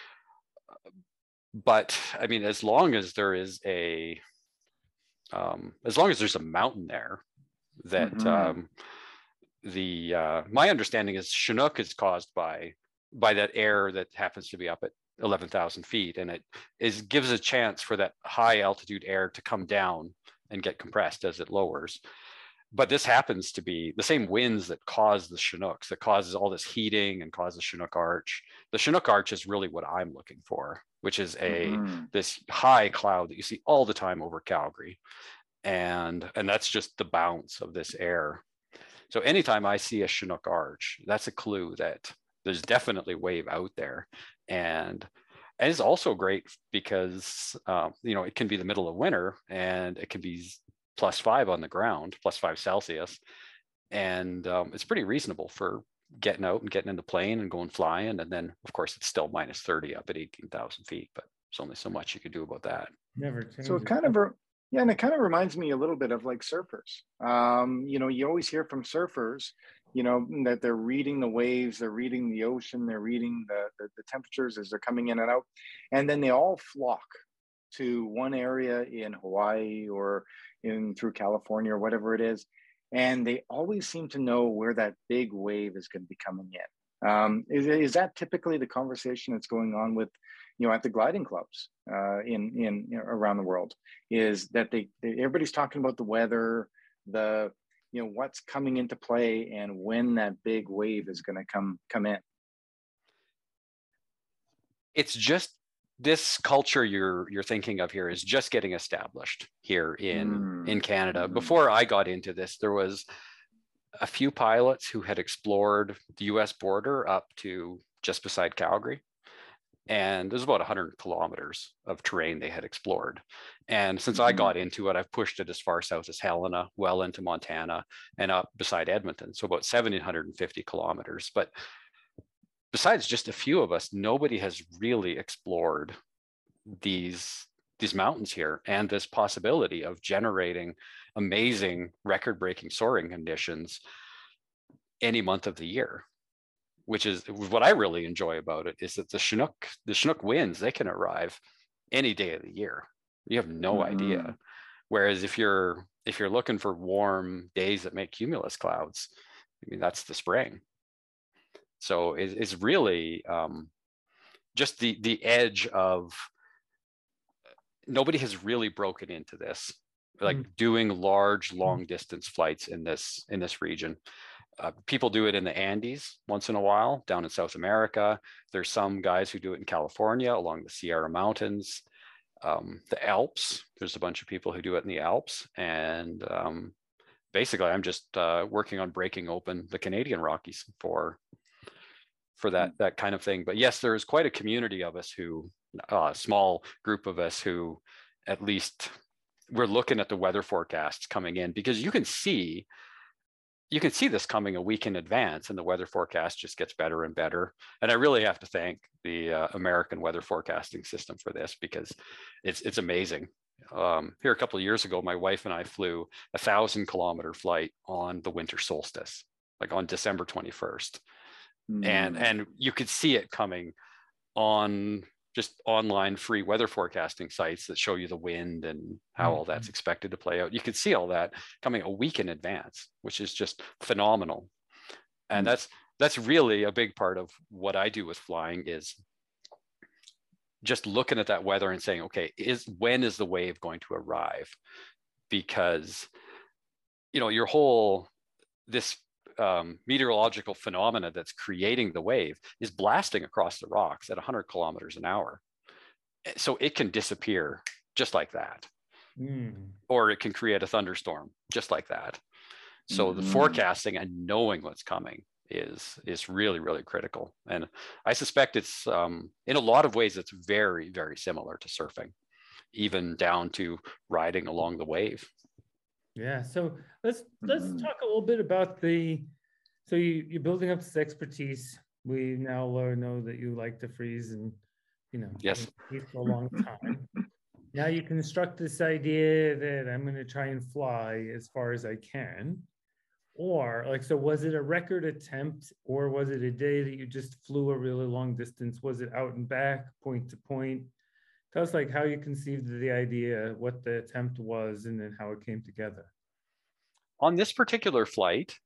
But I mean, as long as there is a um, as long as there's a mountain there, that mm-hmm. um, the uh, my understanding is Chinook is caused by by that air that happens to be up at eleven thousand feet, and it is gives a chance for that high altitude air to come down and get compressed as it lowers. But this happens to be the same winds that cause the Chinooks, that causes all this heating and causes Chinook arch. The Chinook arch is really what I'm looking for, which is a mm-hmm. this high cloud that you see all the time over Calgary. And, and that's just the bounce of this air. So anytime I see a Chinook arch, that's a clue that there's definitely wave out there. And And it's also great because, um, you know, it can be the middle of winter, and it can be plus five on the ground, plus five Celsius. And um, it's pretty reasonable for getting out and getting in the plane and going flying. And then, of course, it's still minus thirty up at eighteen thousand feet, but there's only so much you could do about that. Never changes. So it kind of, yeah, and it kind of reminds me a little bit of like surfers. Um, you know, you always hear from surfers, you know, that they're reading the waves, they're reading the ocean, they're reading the, the, the temperatures as they're coming in and out. And then they all flock to one area in Hawaii or in through California or whatever it is. And they always seem to know where that big wave is going to be coming in. Um, is, is that typically the conversation that's going on with, you know, at the gliding clubs uh, in, in, you know, around the world, is that they, they everybody's talking about the weather, the, you know, what's coming into play, and when that big wave is going to come come in? It's just this culture you're you're thinking of here is just getting established here in mm. in Canada. Mm. Before I got into this, there was a few pilots who had explored the U S border up to just beside Calgary. And there's about one hundred kilometers of terrain they had explored. And since mm-hmm. I got into it, I've pushed it as far south as Helena, well into Montana, and up beside Edmonton. So about seven hundred fifty kilometers. But besides just a few of us, nobody has really explored these these mountains here and this possibility of generating amazing record-breaking soaring conditions any month of the year, which is what I really enjoy about it, is that the Chinook, the Chinook winds, they can arrive any day of the year. You have no mm-hmm. idea. Whereas if you're if you're looking for warm days that make cumulus clouds, I mean, that's the spring. So it, it's really um, just the the edge of, nobody has really broken into this, like mm. doing large, long distance flights in this in this region. Uh, people do it in the Andes once in a while, down in South America. There's some guys who do it in California along the Sierra Mountains, um, the Alps. There's a bunch of people who do it in the Alps. And um, basically, I'm just uh, working on breaking open the Canadian Rockies for for that that kind of thing. But yes, there is quite a community of us who, uh, a small group of us who, at least, we're looking at the weather forecasts coming in, because you can see. You can see this coming a week in advance, and the weather forecast just gets better and better. And I really have to thank the uh, American weather forecasting system for this, because it's it's amazing. Um, here a couple of years ago, my wife and I flew a thousand kilometer flight on the winter solstice, like on December twenty-first, mm. and and you could see it coming on just online free weather forecasting sites that show you the wind and how mm-hmm. all that's expected to play out. You could see all that coming a week in advance, which is just phenomenal. And mm-hmm. that's that's really a big part of what I do with flying, is just looking at that weather and saying, okay, is when is the wave going to arrive? Because, you know, your whole, this Um, meteorological phenomena that's creating the wave is blasting across the rocks at one hundred kilometers an hour. So it can disappear just like that. Mm. Or it can create a thunderstorm just like that. So mm-hmm. the forecasting and knowing what's coming is, is really, really critical. And I suspect it's, um, in a lot of ways, it's very, very similar to surfing, even down to riding along the wave. Yeah, so let's let's mm-hmm. talk a little bit about the, so you, you're building up this expertise. We now know that you like to freeze and, you know, yes, freeze for a long time. Now you construct this idea that I'm going to try and fly as far as I can. Or like, so was it a record attempt, or was it a day that you just flew a really long distance? Was it out and back, point to point? Tell us like how you conceived of the idea, what the attempt was, and then how it came together. On this particular flight,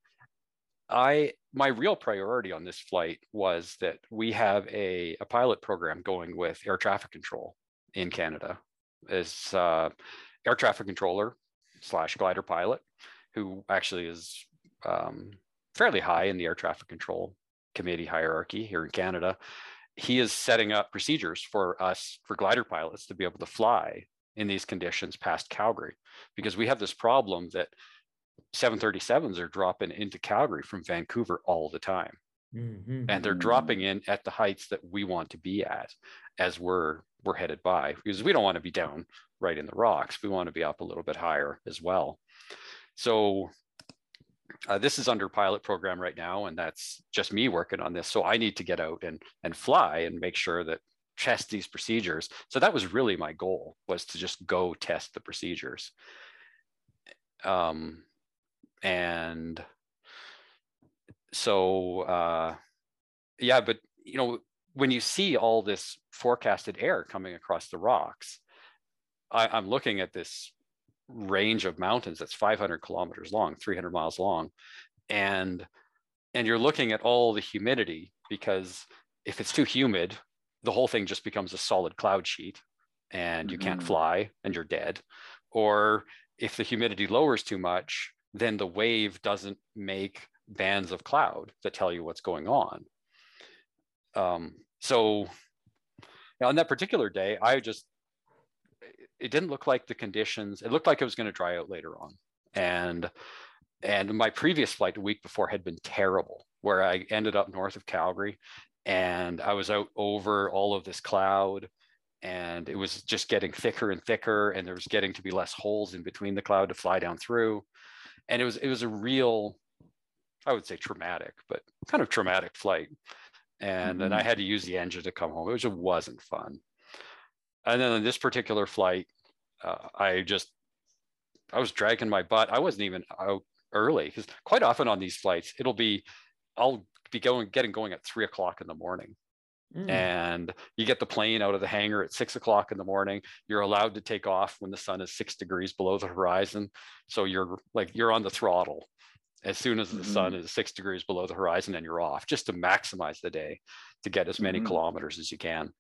I my real priority on this flight was that we have a, a pilot program going with air traffic control in Canada. As uh, air traffic controller slash glider pilot, who actually is um, fairly high in the air traffic control committee hierarchy here in Canada. He is setting up procedures for us, for glider pilots, to be able to fly in these conditions past Calgary, because we have this problem that seven thirty-sevens are dropping into Calgary from Vancouver all the time. Mm-hmm. And they're dropping in at the heights that we want to be at as we're we're headed by, because we don't want to be down right in the rocks. We want to be up a little bit higher as well. So uh, this is under pilot program right now, and that's just me working on this. So I need to get out and and fly and make sure that test these procedures. So that was really my goal, was to just go test the procedures. Um, and so, uh, yeah, but, you know, when you see all this forecasted air coming across the rocks, I, I'm looking at this range of mountains that's five hundred kilometers long, three hundred miles long. And, and you're looking at all the humidity, because if it's too humid, the whole thing just becomes a solid cloud sheet and you mm-hmm. can't fly and you're dead. Or if the humidity lowers too much, then the wave doesn't make bands of cloud that tell you what's going on. Um, so on that particular day, I just, it didn't look like the conditions, it looked like it was going to dry out later on. And, and my previous flight a week before had been terrible, where I ended up north of Calgary and I was out over all of this cloud, and it was just getting thicker and thicker, and there was getting to be less holes in between the cloud to fly down through. And it was, it was a real, I would say traumatic, but kind of traumatic flight. and then Mhm. I had to use the engine to come home. It just wasn't fun. And then on this particular flight, uh, I just, I was dragging my butt. I wasn't even out early because quite often on these flights, it'll be, I'll be going, getting going at three o'clock in the morning. Mm. And you get the plane out of the hangar at six o'clock in the morning. You're allowed to take off when the sun is six degrees below the horizon. So you're like, you're on the throttle as soon as the Mhm. sun is six degrees below the horizon, and you're off, just to maximize the day to get as many Mhm. kilometers as you can.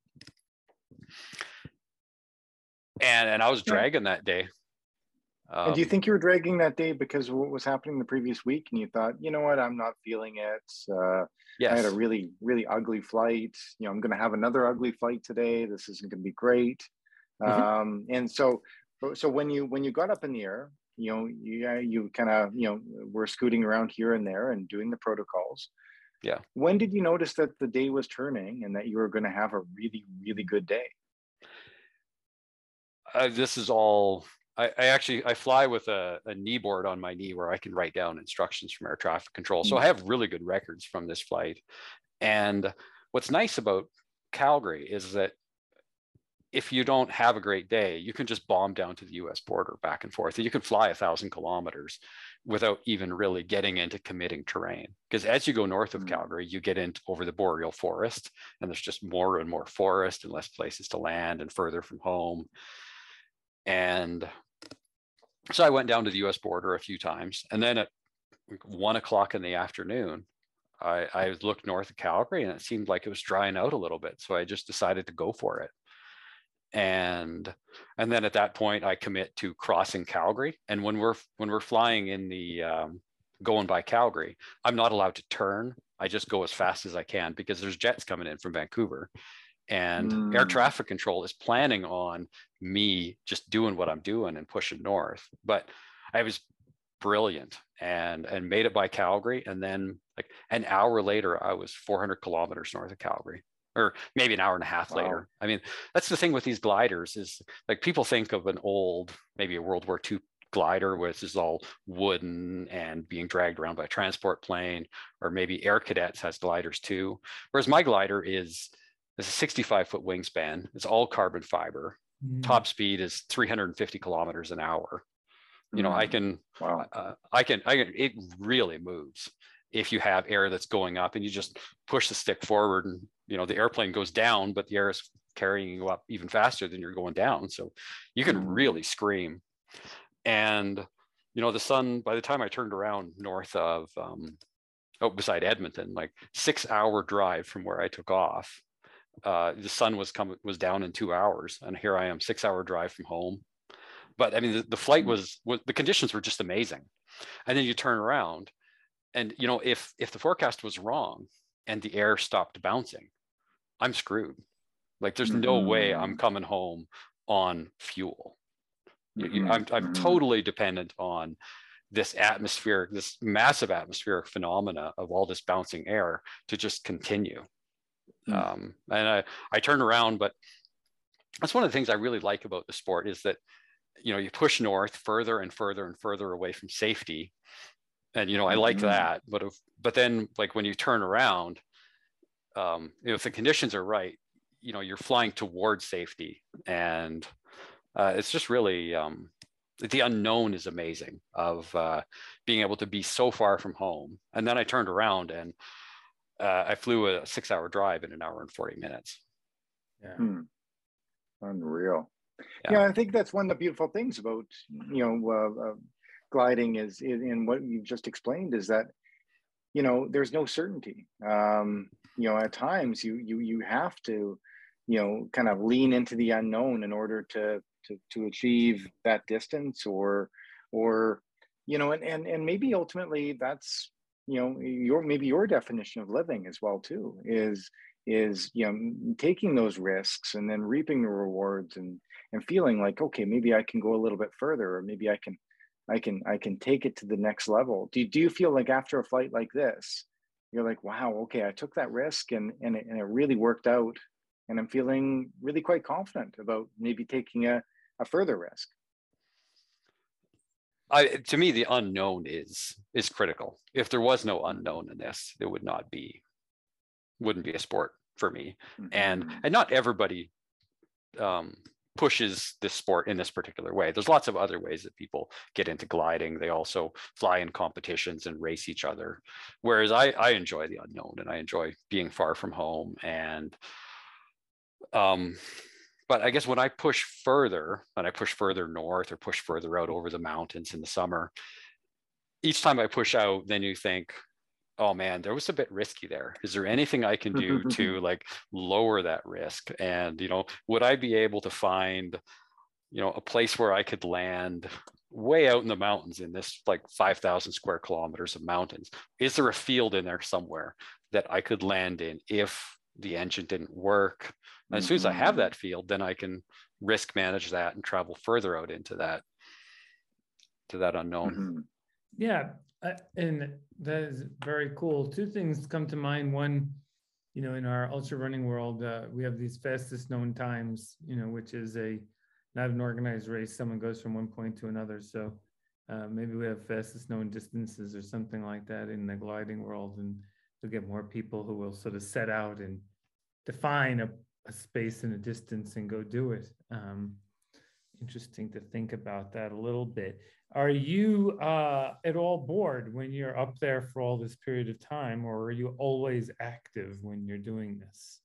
And, and I was Yeah. dragging that day. And do you Um, think you were dragging that day because of what was happening the previous week, and you thought, you know what, I'm not feeling it. Uh, I had a yes. really, really ugly flight. You know, I'm going to have another ugly flight today. This isn't going to be great. Mhm. Um, and so, so when you when you got up in the air, you know, you you kind of you know were scooting around here and there and doing the protocols. Yeah. When did you notice that the day was turning and that you were going to have a really, really good day? Uh, this is all, I, I actually, I fly with a, a knee board on my knee where I can write down instructions from air traffic control. So I have really good records from this flight. And what's nice about Calgary is that if you don't have a great day, you can just bomb down to the U S border back and forth. And you can fly a thousand kilometers without even really getting into committing terrain. Because as you go north of Mm. Calgary, you get into over the boreal forest, and there's just more and more forest and less places to land and further from home. And so I went down to the U S border a few times. And then at one o'clock in the afternoon, I, I looked north of Calgary, and it seemed like it was drying out a little bit. So I just decided to go for it. And and then at that point, I commit to crossing Calgary. And when we're when we're flying in the um, going by Calgary, I'm not allowed to turn. I just go as fast as I can because there's jets coming in from Vancouver. And air Mm. traffic control is planning on me just doing what I'm doing and pushing north. But I was brilliant and and made it by Calgary. And then like an hour later, I was four hundred kilometers north of Calgary, or maybe an hour and a half Wow. later. I mean, that's the thing with these gliders is like people think of an old, maybe a World War Two glider, which is all wooden and being dragged around by a transport plane, or maybe Air Cadets has gliders too. Whereas my glider is It's a sixty-five foot wingspan. It's all carbon fiber. Mm. Top speed is three hundred fifty kilometers an hour. You know, I Mm. can, Wow. uh, I can, I can, it really moves if you have air that's going up and you just push the stick forward, and, you know, the airplane goes down, but the air is carrying you up even faster than you're going down. So you can Mm. really scream. And, you know, the sun, by the time I turned around north of, um, oh, beside Edmonton, like six hour drive from where I took off, uh, the sun was coming was down in two hours, and here I am, six hour drive from home. But I mean, the, the flight was, was the conditions were just amazing. And then you turn around, and you know, if if the forecast was wrong and the air stopped bouncing, I'm screwed. Like there's no way I'm Mhm. coming home on fuel. You- you- I'm Mhm. I'm Mhm. totally dependent on this atmospheric, this massive atmospheric phenomena of all this bouncing air to just continue. Mm. Um, and I, I turned around, but that's one of the things I really like about the sport is that, you know, you push north further and further and further away from safety. And, you know, I like Mhm. that, but, if, but then like when you turn around, um, you know, if the conditions are right, you know, you're flying towards safety. And uh, it's just really, um, the unknown is amazing of uh, being able to be so far from home. And then I turned around and uh, I flew a six hour drive in an hour and forty minutes. Yeah. Mm. Unreal. Yeah. Yeah, I think that's one of the beautiful things about you know uh, uh, gliding is in, in what you've just explained is that you know there's no certainty. Um, you know, at times you you you have to you know kind of lean into the unknown in order to to to achieve that distance or or you know and and and maybe ultimately that's you know your maybe your definition of living as well too is is you know taking those risks and then reaping the rewards and and feeling like okay maybe I can go a little bit further or maybe I can I can I can take it to the next level. Do you, do you feel like after a flight like this, you're like, wow, okay, I took that risk and and it, and it really worked out, and I'm feeling really quite confident about maybe taking a, a further risk. I, to me, the unknown is is critical. If there was no unknown in this, it would not be wouldn't be a sport for me. Mm-hmm. And and not everybody um, pushes this sport in this particular way. There's lots of other ways that people get into gliding. They also fly in competitions and race each other. Whereas I, I enjoy the unknown, and I enjoy being far from home. And um, but I guess when I push further, when I push further north or push further out over the mountains in the summer, each time I push out, then you think, oh man, there was a bit risky there. Is there anything I can do to like lower that risk? And, you know, would I be able to find, you know, a place where I could land way out in the mountains in this like five thousand square kilometers of mountains? Is there a field in there somewhere that I could land in if the engine didn't work? And as soon as I have that field, then I can risk manage that and travel further out into that, to that unknown. Mm-hmm. Yeah. Uh, and that is very cool. Two things come to mind. One, you know, in our ultra running world, uh, we have these fastest known times, you know, which is a not an organized race. Someone goes from one point to another. So uh, maybe we have fastest known distances or something like that in the gliding world, and we'll get more people who will sort of set out and define a, a space and a distance and go do it. Um, interesting to think about that a little bit. Are you uh, at all bored when you're up there for all this period of time, or are you always active when you're doing this?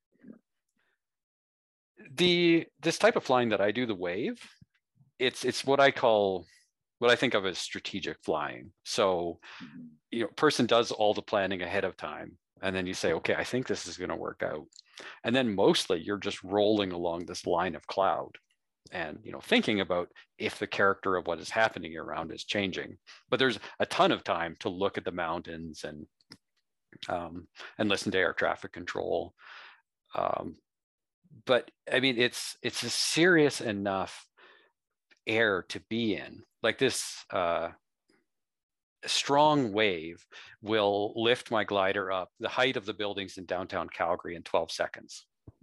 The this type of flying that I do, the wave, it's it's what I call, what I think of as strategic flying. So, you know, person does all the planning ahead of time, and then you say, okay, I think this is going to work out, and then mostly you're just rolling along this line of cloud, and, you know, thinking about if the character of what is happening around is changing. But there's a ton of time to look at the mountains and um, and listen to air traffic control. Um, but I mean, it's it's a serious enough air to be in. Like this uh, strong wave will lift my glider up the height of the buildings in downtown Calgary in twelve seconds.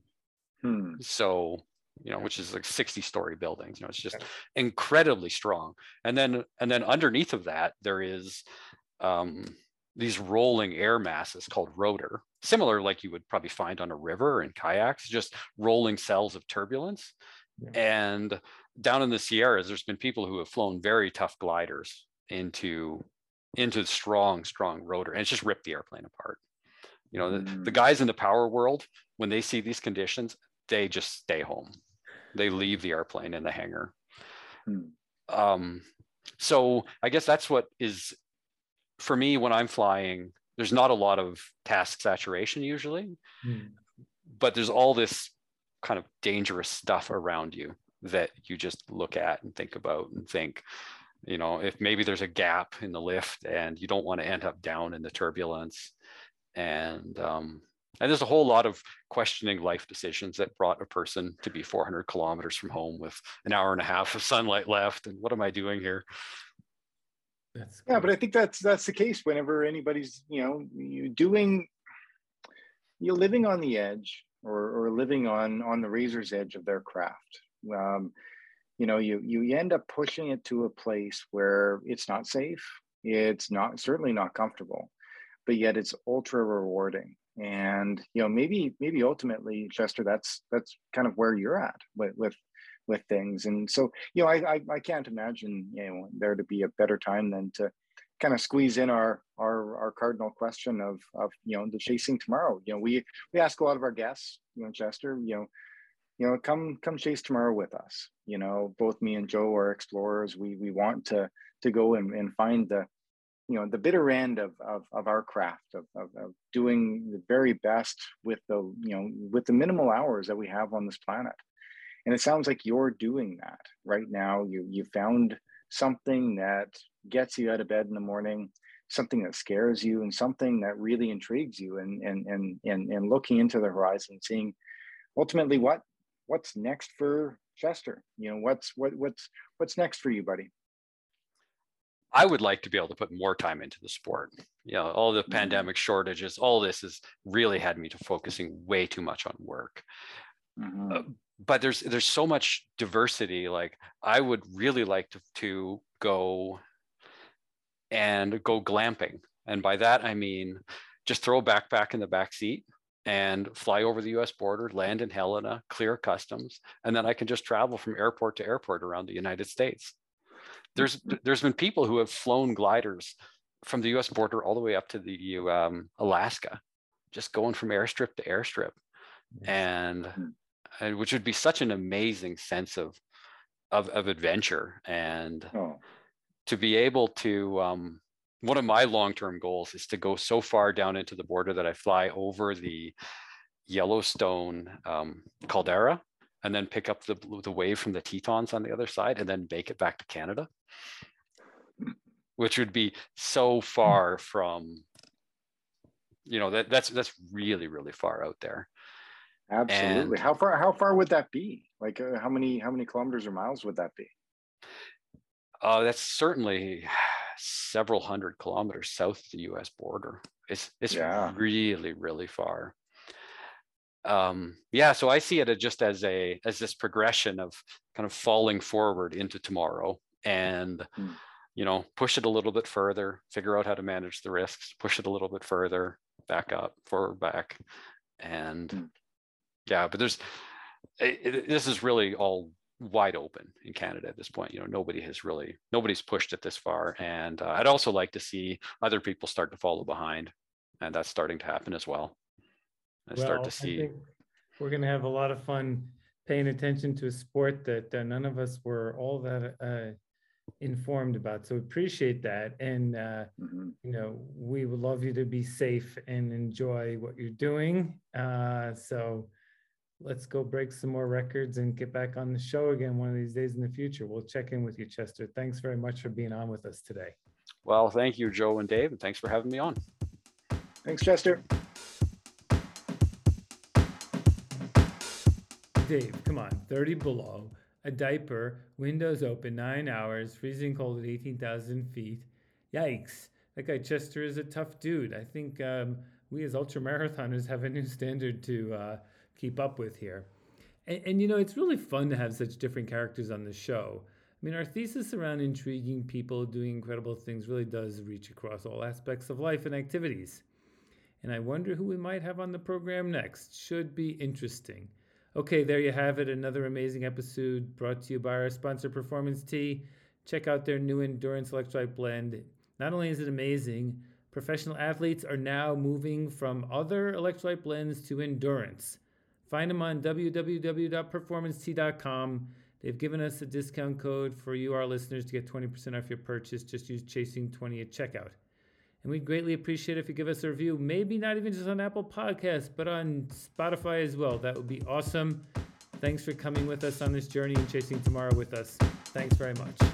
Hmm. So, you know, which is like sixty story buildings, you know, it's just incredibly strong. And then, and then underneath of that, there is um, these rolling air masses called rotor, similar like you would probably find on a river or in kayaks, just rolling cells of turbulence. Yeah. And down in the Sierras, there's been people who have flown very tough gliders into, into strong, strong rotor, and it's just ripped the airplane apart. You know, mm. the, the guys in the power world, when they see these conditions, they just stay home. They leave the airplane in the hangar. Hmm. Um, so I guess that's what is, for me, when I'm flying, there's not a lot of task saturation usually, hmm. but there's all this kind of dangerous stuff around you that you just look at and think about and think, you know, if maybe there's a gap in the lift and you don't want to end up down in the turbulence. And, um, And there's a whole lot of questioning life decisions that brought a person to be four hundred kilometers from home with an hour and a half of sunlight left. And what am I doing here? That's yeah, but I think that's that's the case whenever anybody's, you know, you doing, you're living on the edge or or living on on the razor's edge of their craft. Um, you know, you you end up pushing it to a place where it's not safe, it's not certainly not comfortable, but yet it's ultra rewarding. And, you know, maybe, maybe ultimately, Chester, that's, that's kind of where you're at with, with, with things. And so, you know, I, I, I can't imagine, you know, there to be a better time than to kind of squeeze in our, our, our cardinal question of, of, you know, the chasing tomorrow. You know, we, we ask a lot of our guests, you know, Chester, you know, you know, come, come chase tomorrow with us. You know, both me and Joe are explorers. We, we want to, to go and, and find the, you know, the bitter end of, of, of our craft, of, of, of doing the very best with the, you know, with the minimal hours that we have on this planet. And it sounds like you're doing that right now. You, you found something that gets you out of bed in the morning, something that scares you, and something that really intrigues you, and, and, and, and, and looking into the horizon, seeing ultimately what, what's next for Chester. You know, what's, what, what's, what's next for you, buddy? I would like to be able to put more time into the sport. You know, all the mm-hmm. pandemic shortages, all this has really had me to focusing way too much on work. Mm-hmm. Uh, but there's there's so much diversity. Like I would really like to to go and go glamping, and by that I mean just throw a backpack in the back seat, and fly over the U S border, land in Helena, clear customs, and then I can just travel from airport to airport around the United States. There's there's been people who have flown gliders from the U S border all the way up to the um, Alaska, just going from airstrip to airstrip, yes. and, and which would be such an amazing sense of of, of adventure, and oh. to be able to. Um, one of my long-term goals is to go so far down into the border that I fly over the Yellowstone um, caldera, and then pick up the the wave from the Tetons on the other side, and then make it back to Canada, which would be so far from, you know, that that's that's really really far out there. Absolutely. And how far how far would that be? Like uh, how many how many kilometers or miles would that be? Uh, that's certainly several hundred kilometers south of the U S border. It's it's yeah. really really far. Um, yeah, so I see it just as a as this progression of kind of falling forward into tomorrow, and hmm. you know, push it a little bit further, figure out how to manage the risks, push it a little bit further, back up, forward, back, and hmm. yeah. But there's it, it, this is really all wide open in Canada at this point. You know, nobody has really nobody's pushed it this far, and uh, I'd also like to see other people start to follow behind, and that's starting to happen as well. I well, start to see. I think we're going to have a lot of fun paying attention to a sport that uh, none of us were all that uh, informed about. So appreciate that. And, uh, mm-hmm. you know, we would love you to be safe and enjoy what you're doing. Uh, so let's go break some more records and get back on the show again one of these days in the future. We'll check in with you, Chester. Thanks very much for being on with us today. Well, thank you, Joe and Dave, and thanks for having me on. Thanks, Chester. Dave, come on, thirty below, a diaper, windows open, nine hours, freezing cold at eighteen thousand feet. Yikes. That guy Chester is a tough dude. I think um, we as ultramarathoners have a new standard to uh, keep up with here. And, and, you know, it's really fun to have such different characters on the show. I mean, our thesis around intriguing people doing incredible things really does reach across all aspects of life and activities. And I wonder who we might have on the program next. Should be interesting. Okay, there you have it. Another amazing episode brought to you by our sponsor, Performance Tea. Check out their new Endurance Electrolyte Blend. Not only is it amazing, professional athletes are now moving from other electrolyte blends to endurance. Find them on w w w dot performance tea dot com. They've given us a discount code for you, our listeners, to get twenty percent off your purchase. Just use Chasing twenty at checkout. And we'd greatly appreciate it if you give us a review, maybe not even just on Apple Podcasts, but on Spotify as well. That would be awesome. Thanks for coming with us on this journey and chasing tomorrow with us. Thanks very much.